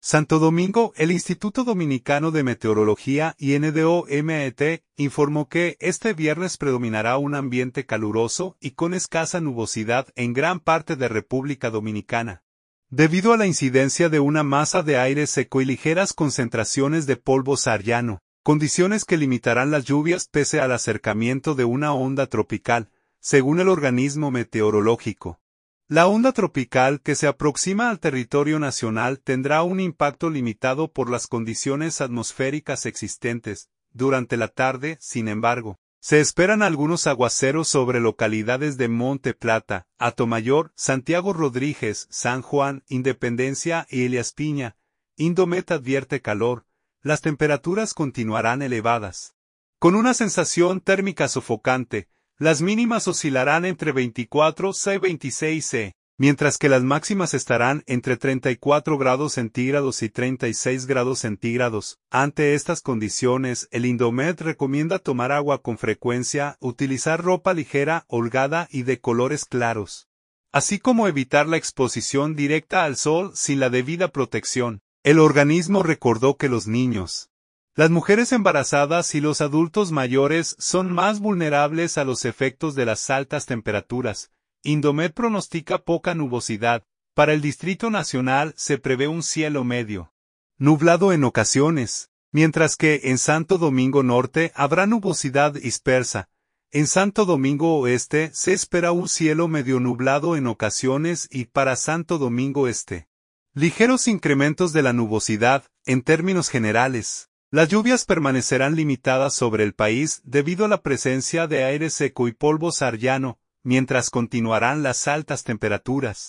Santo Domingo, el Instituto Dominicano de Meteorología INDOMET informó que este viernes predominará un ambiente caluroso y con escasa nubosidad en gran parte de República Dominicana, debido a la incidencia de una masa de aire seco y ligeras concentraciones de polvo sahariano, condiciones que limitarán las lluvias pese al acercamiento de una onda tropical, según el organismo meteorológico. La onda tropical que se aproxima al territorio nacional tendrá un impacto limitado por las condiciones atmosféricas existentes. Durante la tarde, sin embargo, se esperan algunos aguaceros sobre localidades de Monte Plata, Atomayor, Santiago Rodríguez, San Juan, Independencia y Elías Piña. Indomet advierte calor. Las temperaturas continuarán elevadas, con una sensación térmica sofocante. Las mínimas oscilarán entre 24 y 26 C, mientras que las máximas estarán entre 34 grados centígrados y 36 grados centígrados. Ante estas condiciones, el Indomet recomienda tomar agua con frecuencia, utilizar ropa ligera, holgada y de colores claros, así como evitar la exposición directa al sol sin la debida protección. El organismo recordó que los niños, las mujeres embarazadas y los adultos mayores son más vulnerables a los efectos de las altas temperaturas. Indomet pronostica poca nubosidad. Para el Distrito Nacional se prevé un cielo medio nublado en ocasiones, mientras que en Santo Domingo Norte habrá nubosidad dispersa. En Santo Domingo Oeste se espera un cielo medio nublado en ocasiones y para Santo Domingo Este, ligeros incrementos de la nubosidad. En términos generales, las lluvias permanecerán limitadas sobre el país debido a la presencia de aire seco y polvo sahariano, mientras continuarán las altas temperaturas.